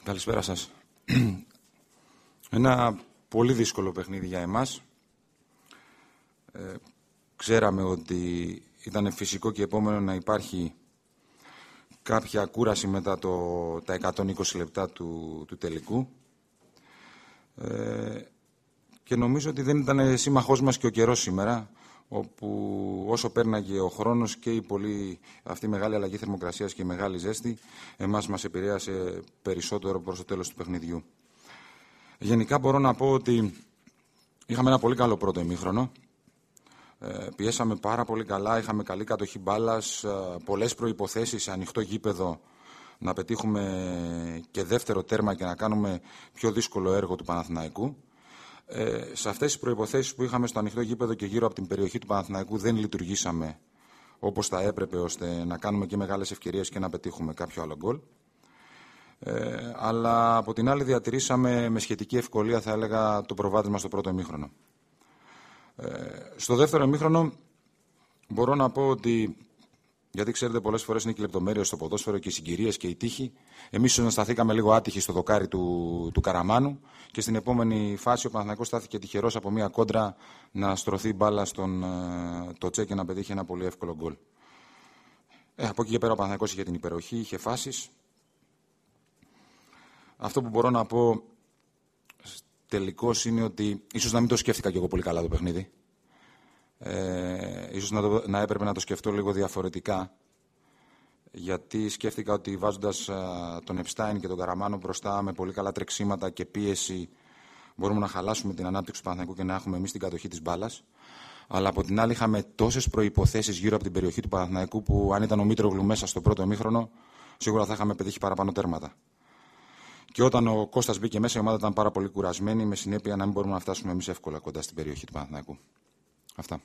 Καλησπέρα σας. Ένα πολύ δύσκολο παιχνίδι για εμάς. Ξέραμε ότι ήταν φυσικό και επόμενο να υπάρχει κάποια κούραση μετά τα 120 λεπτά του τελικού. Και νομίζω ότι δεν ήταν σύμμαχός μας και ο καιρός σήμερα, όπου όσο πέρναγε ο χρόνος και αυτή η μεγάλη αλλαγή θερμοκρασίας και η μεγάλη ζέστη, εμάς μας επηρέασε περισσότερο προς το τέλος του παιχνιδιού. Γενικά μπορώ να πω ότι είχαμε ένα πολύ καλό πρώτο ημίχρονο. Πιέσαμε πάρα πολύ καλά, είχαμε καλή κατοχή μπάλας, πολλές προϋποθέσεις σε ανοιχτό γήπεδο να πετύχουμε και δεύτερο τέρμα και να κάνουμε πιο δύσκολο έργο του Παναθηναϊκού. Σε αυτές τις προϋποθέσεις που είχαμε στο ανοιχτό γήπεδο και γύρω από την περιοχή του Παναθηναϊκού δεν λειτουργήσαμε όπως θα έπρεπε, ώστε να κάνουμε και μεγάλες ευκαιρίες και να πετύχουμε κάποιο άλλο γκολ. Αλλά από την άλλη διατηρήσαμε με σχετική ευκολία, θα έλεγα, το προβάδισμα στο πρώτο ημίχρονο. Στο δεύτερο ημίχρονο μπορώ να πω ότι, γιατί ξέρετε πολλές φορές είναι και λεπτομέρειες στο ποδόσφαιρο και οι συγκυρίες και η τύχη, εμείς σταθήκαμε λίγο άτυχοι στο δοκάρι του Καραμάνου και στην επόμενη φάση ο Παναθηναϊκός στάθηκε τυχερός από μια κόντρα να στρωθεί μπάλα στον Τοτσέ και να πετύχει ένα πολύ εύκολο γκολ. Από εκεί και πέρα ο Παναθηναϊκός είχε την υπεροχή, είχε φάσεις. Αυτό που μπορώ να πω τελικώς είναι ότι ίσως να μην το σκέφτηκα και εγώ πολύ καλά το παιχνίδι. Ίσως να έπρεπε να το σκεφτώ λίγο διαφορετικά, γιατί σκέφτηκα ότι βάζοντας τον Επστάιν και τον Καραμάνο μπροστά με πολύ καλά τρεξίματα και πίεση μπορούμε να χαλάσουμε την ανάπτυξη του Παναθηναϊκού και να έχουμε εμείς την κατοχή της μπάλας. Αλλά από την άλλη είχαμε τόσες προϋποθέσεις γύρω από την περιοχή του Παναθηναϊκού που αν ήταν ο Μήτρογλου μέσα στο πρώτο ημίχρονο σίγουρα θα είχαμε πετύχει παραπάνω τέρματα. Και όταν ο Κώστας μπήκε μέσα, η ομάδα ήταν πάρα πολύ κουρασμένη, με συνέπεια να μην μπορούμε να φτάσουμε εμείς εύκολα κοντά στην περιοχή του Παναθηναϊκού. Αυτά.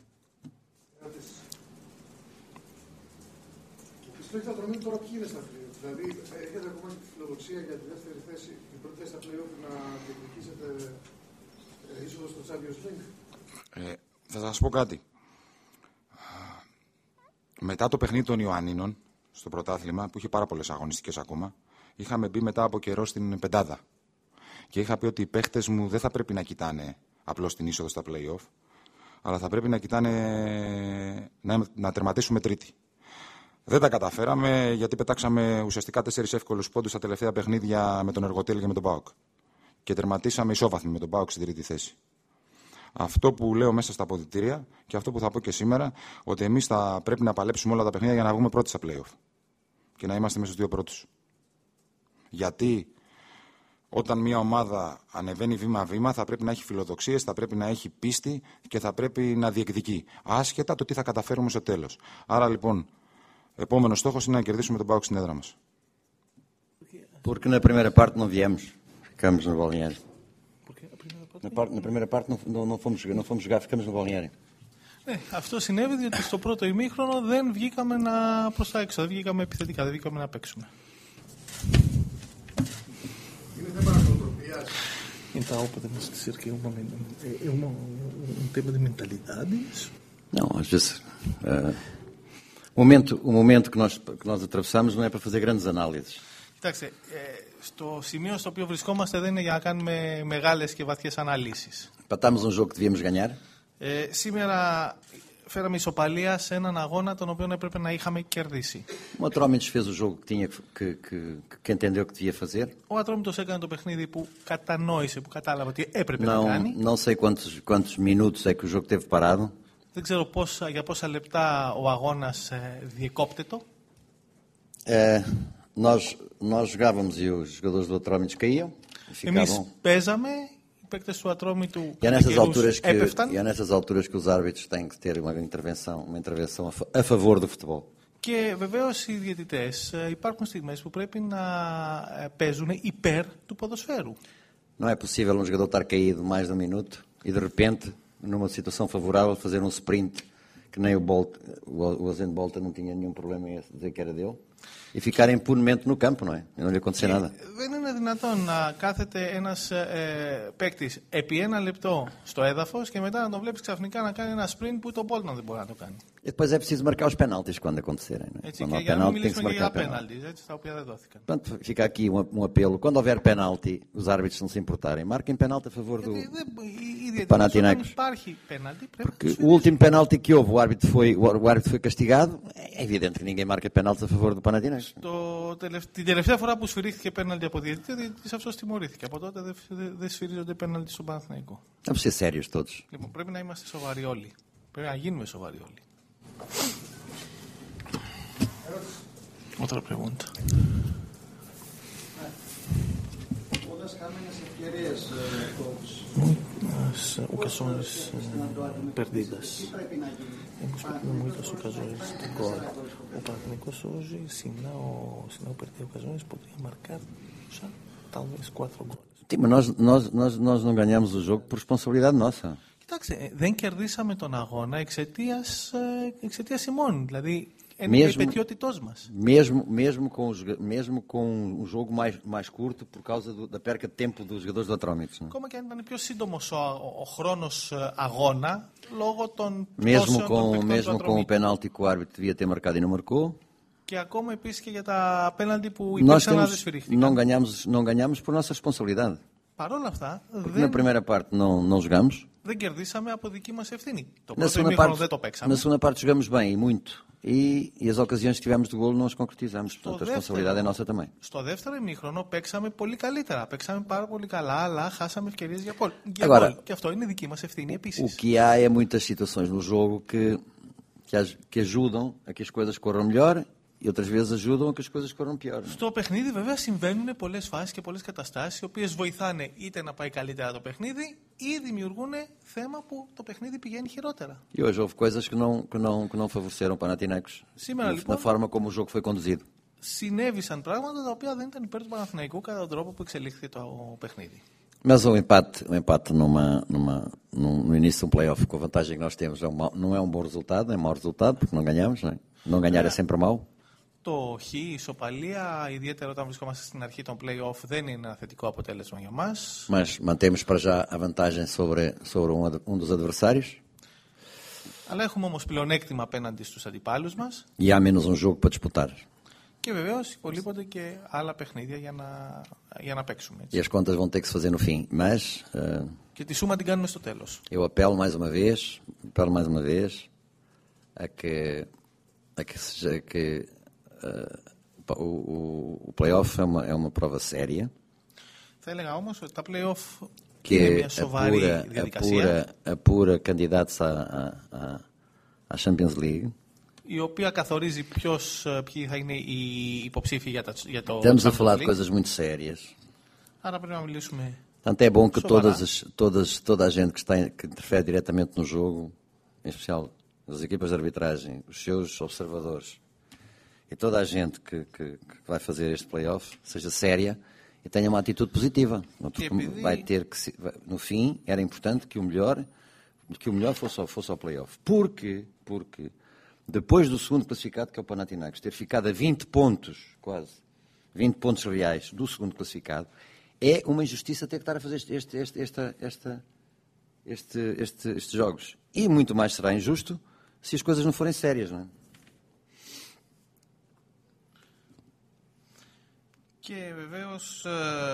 Επιστρέφει τα δρομή τώρα, ποιοι είναι στα play-off? Δηλαδή, έχετε ακόμα και τη φιλοδοξία για τη δεύτερη θέση, την πρώτη θέση στα play-off, να διεκδικήσετε είσοδο στο Champions League? Θα σας πω κάτι. Μετά το παιχνίδι των Ιωαννίνων στο πρωτάθλημα, που είχε πάρα πολλές αγωνιστικές ακόμα, είχαμε μπει μετά από καιρό στην πεντάδα. Και είχα πει ότι οι παίχτες μου δεν θα πρέπει να κοιτάνε απλώς την είσοδο στα play-off, αλλά θα πρέπει να κοιτάνε να τερματίσουμε τρίτη. Δεν τα καταφέραμε, γιατί πετάξαμε ουσιαστικά 4 εύκολους πόντους στα τελευταία παιχνίδια με τον Εργοτέλη και με τον ΠΑΟΚ. Και τερματίσαμε ισόβαθμοι με τον ΠΑΟΚ στην τρίτη θέση. Αυτό που λέω μέσα στα αποδυτήρια και αυτό που θα πω και σήμερα, ότι εμείς θα πρέπει να παλέψουμε όλα τα παιχνίδια για να βγούμε πρώτοι στα play-off. Και να είμαστε μέσα στους 2 πρώτους. Γιατί όταν μια ομάδα ανεβαίνει βήμα-βήμα θα πρέπει να έχει φιλοδοξίες, θα πρέπει να έχει πίστη και θα πρέπει να διεκδικεί. Άσχετα το τι θα καταφέρουμε στο τέλος. Άρα λοιπόν, επόμενος στόχος είναι να κερδίσουμε τον ΠΑΟΚ στην έδρα μας. Porque na primeira parte não viemos, ficamos no balneário. Na primeira parte não fomos jogar, ficamos no balneário. Αυτό συνέβη διότι στο πρώτο ημίχρονο δεν βγήκαμε προς τα έξω, δεν βγήκαμε επιθετικά, δεν βγήκαμε να παίξουμε. Είναι θέμα νοοτροπίας. Então, podemos dizer que é um tema de mentalidades? Não, às vezes o momento que nós atravessamos não é para fazer grandes análises. Κοιτάξτε, στο σημείο στο οποίο βρισκόμαστε δεν είναι για να κάνουμε μεγάλες και βαθιές αναλύσεις. Empatámos um jogo que devíamos ganhar. Σήμερα φέραμε ισοπαλία σε έναν αγώνα τον οποίο έπρεπε να είχαμε κερδίσει. O Atromitos fez o jogo que entendeu que devia fazer. Ο Ατρόμητος έκανε το παιχνίδι που κατανόησε, που κατάλαβε ότι έπρεπε να κάνει. Não sei quantos minutos é que o jogo teve parado. Δεν ξέρω για πόσα λεπτά ο αγώνας διεκόπτετο. Nós jogávamos e os jogadores do Atromitos caíam. Εμείς παίζαμε, οι παίκτες του Ατρόμητου έπεφταν. E é nessas alturas que os árbitros têm que ter uma intervenção a favor do futebol. Και βεβαίως οι διαιτητές υπάρχουν στιγμές που πρέπει να παίζουν υπέρ του ποδοσφαίρου. Não é possível um jogador estar caído mais de um minuto e de repente, numa situação favorável, fazer um sprint que nem o Ausente Bolta não tinha nenhum problema em dizer que era dele. E ficar impunemente no campo, não é? E não lhe acontecer nada. Δεν είναι δυνατόν να κάθεται ένας παίκτης επί 1 λεπτό στο έδαφος και μετά να τον βλέπεις ξαφνικά να κάνει ένα sprint που το Bolton δεν μπορεί να το κάνει. E depois é preciso marcar os penaltis quando acontecerem. Não é? Έτσι, Quando και há για να μην penalti, tem que se μιλήσουμε και για marcar penalti. πέναλτι, έτσι, τα οποία δεν δόθηκαν. Portanto, fica aqui um apelo. Quando houver penalti, os árbitros não se importarem. Marquem penalti a favor do. Όταν υπάρχει πέναλτι, πρέπει Porque o último penalti que houve, o árbitro foi castigado. É evidente que ninguém marca penalti a favor do Panathinaikos. Την τελευταία φορά που σφυρίχθηκε πέναλτι από διαιτητή, ο διαιτητής αυτός τιμωρήθηκε. Από τότε δεν σφυρίζονται πέναλτι στον Παναθηναϊκό. Vamos ser sérios todos. Λοιπόν, πρέπει να είμαστε σοβαροί όλοι. Πρέπει να γίνουμε σοβαροί όλοι. Otra pregunta. Πολλές χαμένες ευκαιρίες, coach. Muitas ocasiones perdidas. Hemos perdido muitas ocasiões de gol. O Panathinaikos hoje, se não perder ocasiões, poderia marcar já talvez 4 gols. Sim, mas nós não ganhamos o jogo por responsabilidade nossa. Κοιτάξτε, δεν κερδίσαμε τον αγώνα εξαιτίας ημών. Δηλαδή, είναι η επαιτειότητός μας. Mesmo com o jogo mais curto por causa da perca de tempo dos jogadores do Atromitos. Ακόμα και αν ήταν πιο σύντομος ο χρόνος αγώνα, λόγω των mesmo com o penalti que o árbitro devia ter marcado e não marcou. Και ακόμα επίσης και για τα πέναλτι που υπήρξαν να δεν σφυρίχθηκαν. Não ganhamos por nossa responsabilidade. Παρ' όλα αυτά, na primeira parte não jogamos. Δεν κερδίσαμε από δική μας ευθύνη. Το πρώτο ημίχρονο δεν το παίξαμε. Na segunda parte jogamos bem e muito. E as ocasiões que tivemos de golo não as concretizamos. Portanto, a responsabilidade é nossa também. Στο δεύτερο ημίχρονο παίξαμε πολύ καλύτερα. Παίξαμε πάρα πολύ καλά, αλλά χάσαμε ευκαιρίες για γκολ. Και αυτό είναι δική μας ευθύνη επίσης. O que há é muitas situações no jogo que ajudam a que as coisas corram melhor. E outras vezes ajudam a que as coisas corram pior. Στο παιχνίδι βέβαια συμβαίνουν πολλές φάσεις και πολλές καταστάσεις οι οποίες βοηθάνε είτε να πάει καλύτερα το παιχνίδι ή δημιουργούν θέμα που το παιχνίδι πηγαίνει χειρότερα. E hoje houve coisas que não favoreceram o Panathinaikos na forma como o jogo foi conduzido. Συνέβησαν πράγματα τα οποία δεν ήταν υπέρ του Παναθηναϊκού κατά τον τρόπο που εξελίχθηκε το παιχνίδι. Mas o empate no início de um play-off com a vantagem que nós temos não é um bom resultado, é um mau resultado porque não ganhamos, não é? Não ganhar é sempre mau. Το χ, η ισοπαλία, ιδιαίτερα όταν βρισκόμαστε στην αρχή των play-off, δεν είναι ένα θετικό αποτέλεσμα για μας. Mas mantemos para já a vantagem sobre um dos adversários. Αλλά έχουμε όμως πλεονέκτημα απέναντι στους αντιπάλους μας. E há menos um jogo para disputar. Και βεβαίως υπολείπονται και άλλα παιχνίδια για να παίξουμε. Έτσι. E as contas vão ter que se fazer no fim. Mas και τη σούμα την κάνουμε στο τέλος. Eu apelo mais uma vez a que o play-off é uma prova séria. Θα έλεγα όμως ότι τα play-off είναι μια σοβαρή διαδικασία. A pura candidatos à Champions League. Η οποία καθορίζει ποιοι θα είναι οι υποψήφοι για το Estamos a falar de coisas muito sérias. Άρα πρέπει να μιλήσουμε. Portanto, é bom que toda a gente que interfere diretamente no jogo, em especial as equipas de arbitragem, os seus observadores, e toda a gente que vai fazer este play-off seja séria e tenha uma atitude positiva. Vai ter que, no fim, era importante que o melhor fosse ao play-off. Porque depois do segundo classificado, que é o Panathinaikos, ter ficado a 20 pontos, quase, 20 pontos reais do segundo classificado, é uma injustiça ter que estar a fazer estes jogos. E muito mais será injusto se as coisas não forem sérias, não é? Και βεβαίως,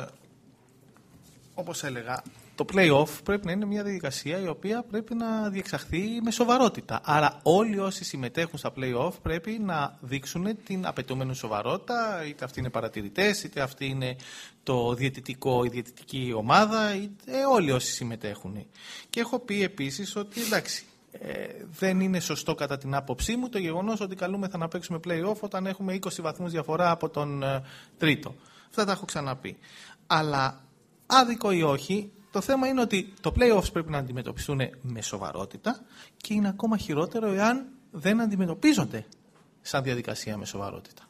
όπως έλεγα, το play-off πρέπει να είναι μια διαδικασία η οποία πρέπει να διεξαχθεί με σοβαρότητα. Άρα όλοι όσοι συμμετέχουν στα play-off πρέπει να δείξουν την απαιτούμενη σοβαρότητα, είτε αυτοί είναι παρατηρητές, είτε αυτή είναι η διαιτητική ομάδα, είτε όλοι όσοι συμμετέχουν. Και έχω πει επίσης ότι εντάξει, δεν είναι σωστό κατά την άποψή μου το γεγονός ότι καλούμεθα να παίξουμε play-off όταν έχουμε 20 βαθμούς διαφορά από τον τρίτο. Αυτά τα έχω ξαναπεί. Αλλά άδικο ή όχι, το θέμα είναι ότι το play-offs πρέπει να αντιμετωπιστούν με σοβαρότητα και είναι ακόμα χειρότερο εάν δεν αντιμετωπίζονται σαν διαδικασία με σοβαρότητα.